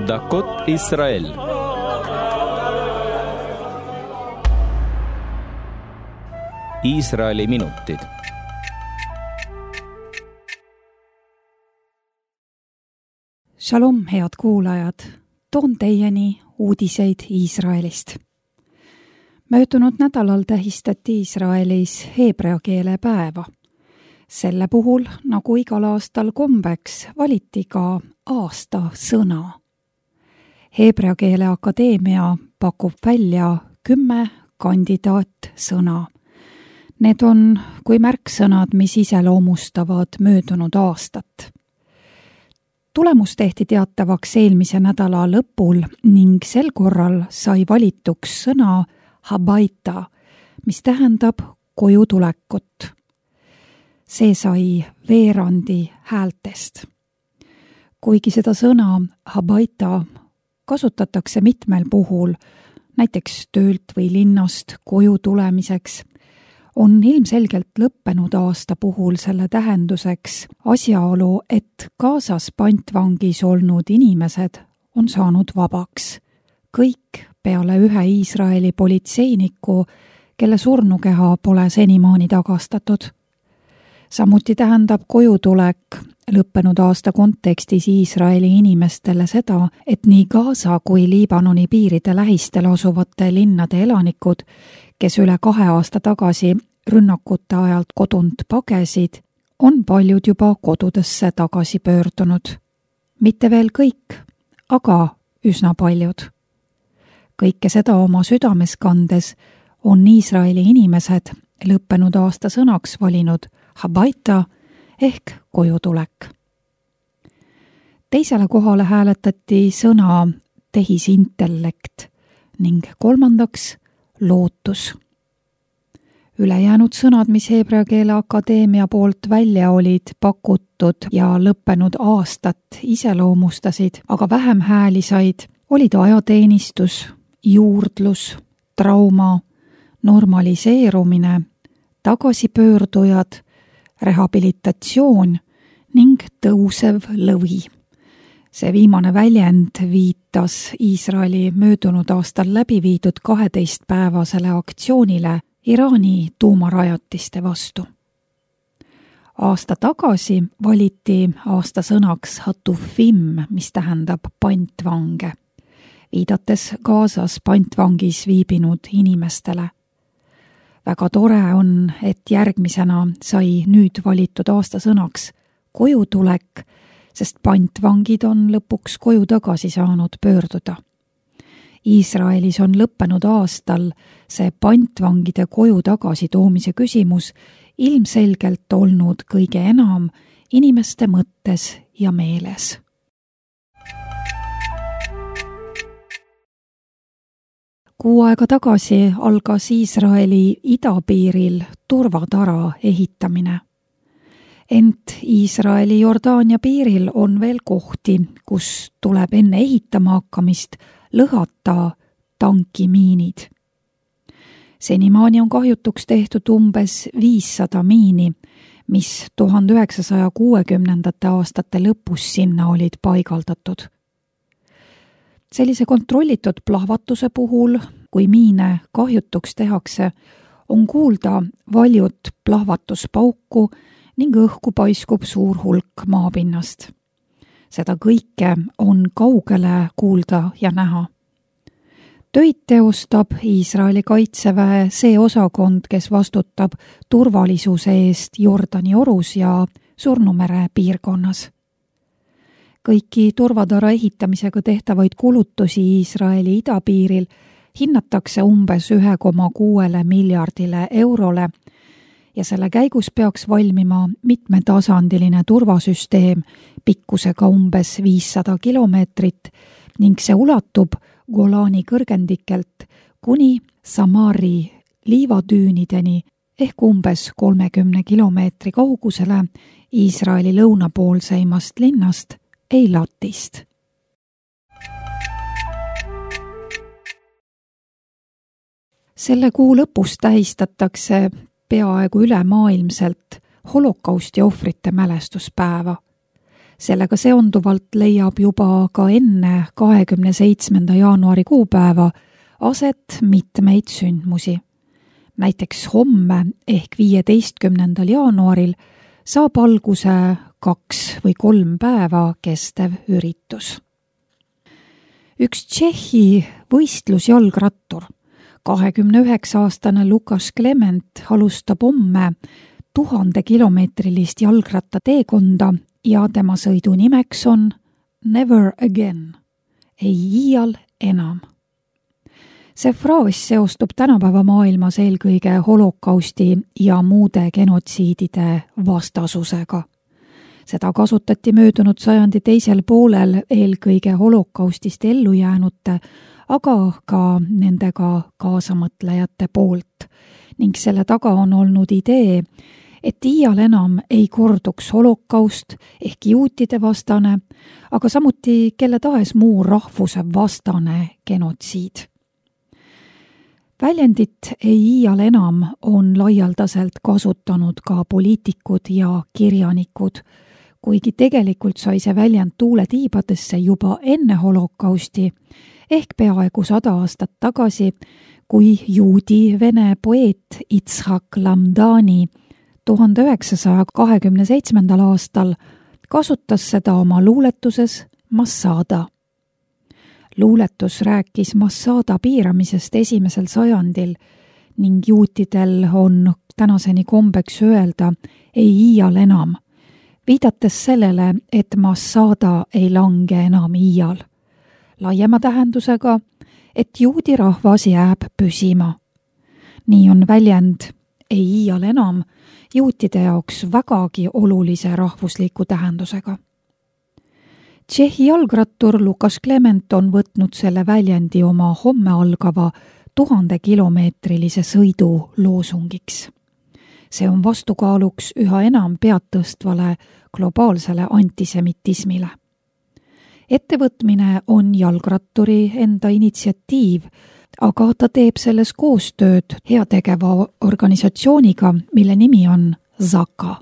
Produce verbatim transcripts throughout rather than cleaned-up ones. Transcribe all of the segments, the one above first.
דקות ישראל. Iisraeli minutid. Shalom, head kuulajad! Toon teieni uudiseid Iisraelist. Möödunud nädalal tähistati Iisraelis heebrea keele päeva. Selle puhul, nagu igal aastal kombeks, valiti ka aasta sõna. Heebrea keele akadeemia pakub välja kümme kandidaat sõna. Need on kui märksõnad, mis iseloomustavad möödunud aastat. Tulemus tehti teatavaks eelmise nädala lõpul ning sel korral sai valituks sõna habaita, mis tähendab koju tulekut. See sai veerandi häältest. Kuigi seda sõna habaita kasutatakse mitmel puhul, näiteks töölt või linnast koju tulemiseks, on ilmselgelt lõppenud aasta puhul selle tähenduseks asjaolu, et Gazas pantvangis olnud inimesed on saanud vabaks. Kõik peale ühe Iisraeli politseiniku, kelle surnukeha pole senimaani tagastatud. Samuti tähendab kojutulek lõppenud aasta kontekstis Iisraeli inimestele seda, et nii Gaza kui Liibanoni piiride lähistel asuvate linnade elanikud, kes üle kahe aasta tagasi rünnakute ajalt kodunt pagesid, on paljud juba kodudesse tagasi pöördunud. Mitte veel kõik, aga üsna paljud. Kõike seda oma südames kandes on Iisraeli inimesed lõppenud aasta sõnaks valinud habaita ehk kojutulek. Teisele kohale hääletati sõna tehisintellekt ning kolmandaks lootus. Ülejäänud sõnad, mis Heebrea keele akadeemia poolt välja olid pakutud ja lõppenud aastat iseloomustasid, aga vähem hääli said, olid ajateenistus, juurdlus, trauma, normaliseerumine, tagasipöördujad, rehabilitatsioon ning tõusev lõvi. See viimane väljend viitas Iisraeli möödunud aastal läbi viidud kaheteistpäevasele aktsioonile Iraani tuumarajatiste vastu. Aasta tagasi valiti aasta sõnaks hatufim, mis tähendab pantvange, viidates Gazas pantvangis viibinud inimestele. Väga tore on, et järgmisena sai nüüd valitud aasta sõnaks kojutulek, sest pantvangid on lõpuks koju tagasi saanud pöörduda. Iisraelis on lõppenud aastal see pantvangide koju tagasi toomise küsimus ilmselgelt olnud kõige enam inimeste mõttes ja meeles. Kuu aega tagasi algas Iisraeli idapiiril turvatara ehitamine. Ent Iisraeli Jordaania piiril on veel kohti, kus tuleb enne ehitama hakkamist lõhata tankimiinid. Senimaani on kahjutuks tehtud umbes viissada miini, mis tuhande üheksasaja kuuekümnendate aastate lõpus sinna olid paigaldatud. Sellise kontrollitud plahvatuse puhul, kui miine kahjutuks tehakse, on kuulda valjut plahvatuspauku ning õhku paiskub suur hulk maapinnast. Seda kõike on kaugele kuulda ja näha. Töid teostab Iisraeli kaitseväe see osakond, kes vastutab turvalisuse eest Jordani orus ja Surnumere piirkonnas. Kõiki turvatara ehitamisega tehtavaid kulutusi Iisraeli idapiiril hinnatakse umbes üks koma kuus miljardile eurole ja selle käigus peaks valmima mitmetasandiline turvasüsteem pikkusega umbes viissada kilomeetrit ning see ulatub Golani kõrgendikelt kuni Samari liivatüünideni ehk umbes kolmekümne kilomeetri kaugusele Iisraeli lõunapoolseimast linnast Eilatist. Selle kuu lõpus tähistatakse peaaegu ülemaailmselt holokausti ohvrite mälestuspäeva. sellega seonduvalt leiab juba ka enne kahekümne seitsmenda jaanuari kuupäeva aset mitmeid sündmusi. Näiteks homme ehk viieteistkümnendal jaanuaril saab alguse kaks või kolm päeva kestev üritus. Üks Tšehhi võistlusjalgrattur, kahekümne üheksa aastane Lukas Klement alustab homme tuhande kilomeetrilist jalgrattateekonda ja tema sõidu nimeks on Never Again, ei iial enam. See fraas seostub tänapäeva maailmas eelkõige holokausti ja muude genotsiidide vastasusega. Seda kasutati möödunud sajandi teisel poolel eelkõige holokaustist ellujäänute, aga ka nendega kaasamõtlejate poolt ning selle taga on olnud idee, et iial enam ei korduks holokaust ehk juutide vastane, aga samuti kelle tahes muu rahvuse vastane genotsiid. Väljendit ei iial enam on laialdaselt kasutanud ka poliitikud ja kirjanikud, kuigi tegelikult sai see väljend tuule tiibadesse juba enne holokausti ehk peaaegu sada aastat tagasi, kui juudi vene poeet Itzhak Lamdani tuhande üheksasaja kahekümne seitsmendal aastal kasutas seda oma luuletuses Massada. Luuletus rääkis Massada piiramisest esimesel sajandil ning juutidel on tänaseni kombeks öelda ei iial enam, viidates sellele, et Massada ei lange enam iial. Laiema tähendusega, et juudi rahvas jääb püsima. Nii on väljend ei iial enam juutide jaoks vägagi olulise rahvusliku tähendusega. Tšehhi jalgrattur Lukas Klement on võtnud selle väljendi oma homme algava tuhande kilomeetrilise sõidu loosungiks. See on vastukaaluks üha enam pead tõstvale globaalsele antisemitismile. Ettevõtmine on jalgratturi enda initsiatiiv, aga ta teeb selles koostööd heategeva organisatsiooniga, mille nimi on Zaka.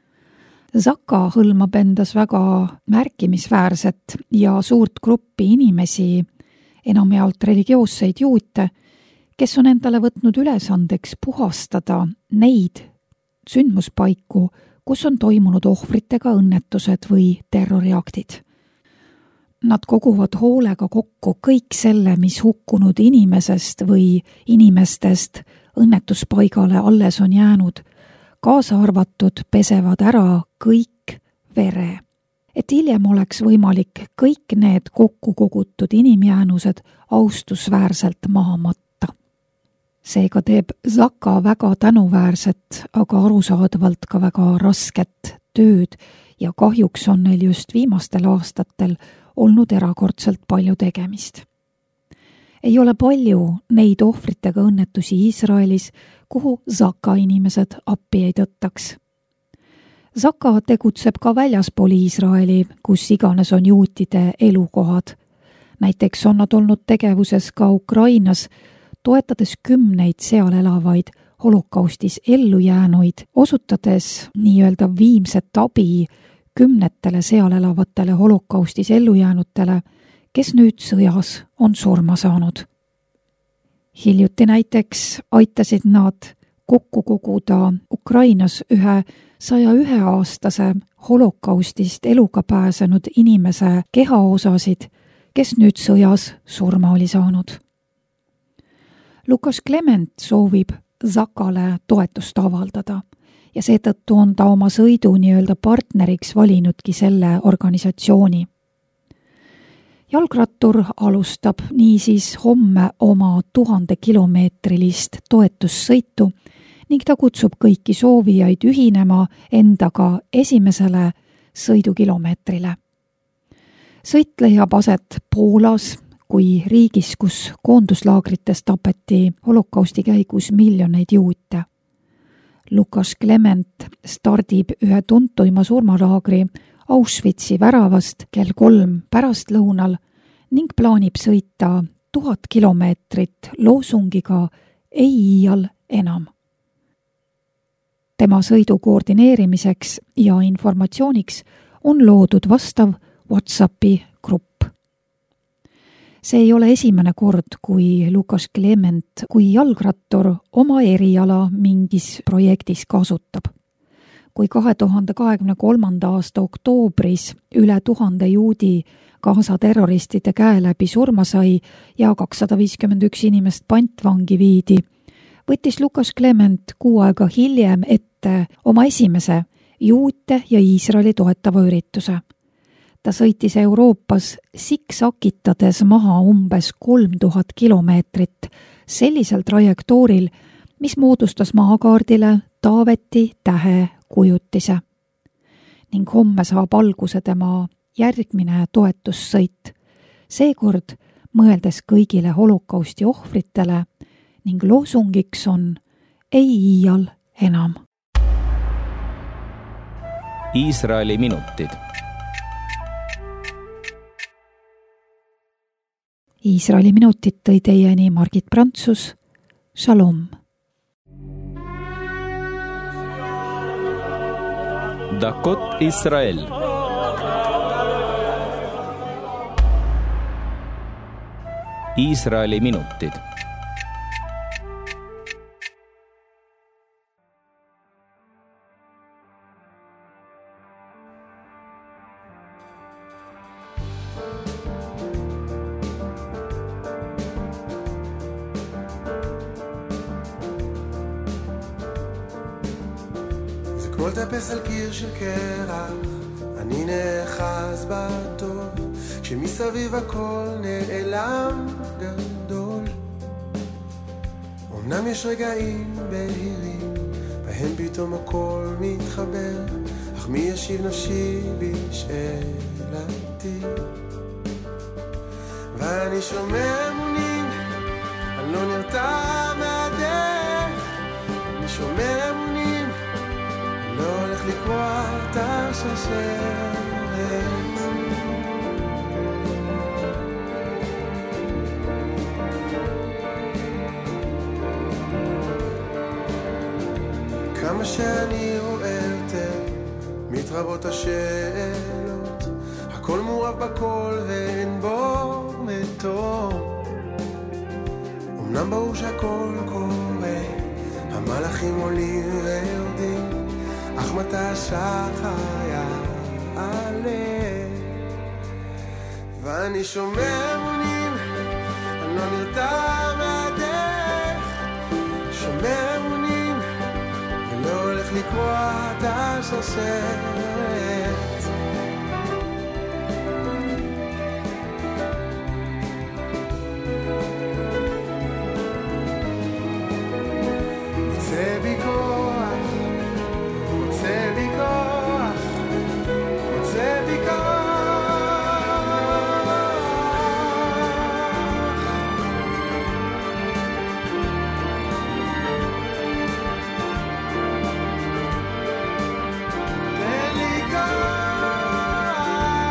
Zaka hõlmab endas väga märkimisväärset ja suurt gruppi inimesi, enamjaolt religioosseid juute, kes on endale võtnud ülesandeks puhastada neid sündmuspaiku, kus on toimunud ohvritega õnnetused või terroriaktid. Nad koguvad hoolega kokku kõik selle, mis hukkunud inimesest või inimestest õnnetuspaigale alles on jäänud, kaasa arvatud pesevad ära kõik vere, et hiljem oleks võimalik kõik need kokku kogutud inimjäänused austusväärselt maha matta. Seega teeb Zaka väga tänuväärset, aga arusaadavalt ka väga rasket tööd ja kahjuks on neil just viimastel aastatel olnud erakordselt palju tegemist. Ei ole palju neid ohvritega õnnetusi Iisraelis, kuhu Zaka inimesed appi ei tõttaks. Zaka tegutseb ka väljaspool Iisraeli, kus iganes on juutide elukohad. Näiteks on nad olnud tegevuses ka Ukrainas, toetades kümneid seal elavaid holokaustis ellujäänuid, osutades nii-öelda viimset abi kümnetele seal elavatele holokaustis ellujäänutele, kes nüüd sõjas on surma saanud. Hiljuti näiteks aitasid nad kokku koguda Ukrainas ühe saja ühe aastase holokaustist eluga pääsenud inimese kehaosasid, kes nüüd sõjas surma oli saanud. Lukas Klement soovib Zakale toetust avaldada ja seetõttu on ta oma sõidu nii-öelda partneriks valinudki selle organisatsiooni. Jalgrattur alustab niisiis homme oma tuhande kilomeetrilist toetussõitu ning ta kutsub kõiki soovijaid ühinema endaga esimesele sõidukilomeetrile. Sõit leiab aset Poolas kui riigis, kus koonduslaagrites tapeti holokausti käigus miljoneid juute. Lukas Klement stardib ühe tuntuima surmalaagri Auschwitzi väravast kell kolm pärastlõunal ning plaanib sõita tuhat kilomeetrit loosungiga ei iial enam. Tema sõidu koordineerimiseks ja informatsiooniks on loodud vastav WhatsAppi grupp. See ei ole esimene kord, kui Lukas Klement kui jalgrattur oma eriala mingis projektis kasutab. Kui kahe tuhande kahekümne kolmanda aasta oktoobris üle tuhande juudi Gaza terroristide käe läbi surma sai ja kakssada viiskümmend üks inimest pantvangi viidi, võttis Lukas Klement kuu aega hiljem ette oma esimese juute ja Iisraeli toetava ürituse. Ta sõitis Euroopas siksakitades maha umbes kolm tuhat kilomeetrit sellisel trajektooril, mis moodustas maakaardile Taaveti tähe kujutise. Ning homme saab alguse tema järgmine toetussõit, seekord mõeldes kõigile holokausti ohvritele ning loosungiks on ei iial enam. Iisraeli minutid. Iisraeli minutid tõi teieni Margit Prantsus. Shalom. Dakot Israel. Iisraeli minutid. זה כמו לטפס על קיר של קרח, אני נחז בטוב, שמסביב הכל נעלם גדול. אמנם יש רגעים בהירים, בהם פתאום הכל מתחבר, אך מי ישיב נפשי בשאלתי? ואני שומע אמונים, אני לא נרתע מהדרך, אני שומע אמונים, לא הולך לקרוע את השרשרת. כמה שאני רואה יותר, מתרבות השאלות, הכל מורב בכל ואין בו מתום. אמנם ברור שהכל קורה, המלאכים עולים ויורדים, אך מתי השחר יעלה? ואני שומע אמונים, אני לא נרתע מהדרך, שומע אמונים, ולא הולך לקרוע את השרשרת. רוצה בי כוח, רוצה בי כוח, רוצה בי כוח. תן לי כוח.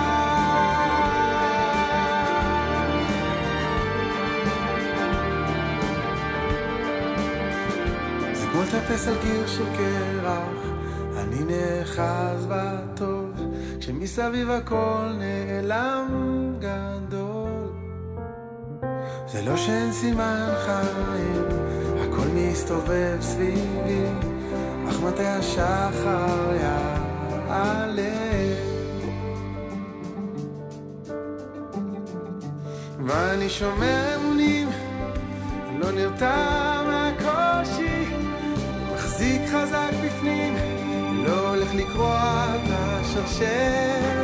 זה כמו לטפס על קיר של קרח, אני נחז בטוב, כשמסביב הכל נעלם גדול. זה לא שאין סימן חיים, הכל מסתובב סביבי, אך מתי השחר יעלה? ואני שומע אמונים, אני לא נרתע מהקושי, מחזיק חזק בפנים, לא הולך לקרוע את השרשרת.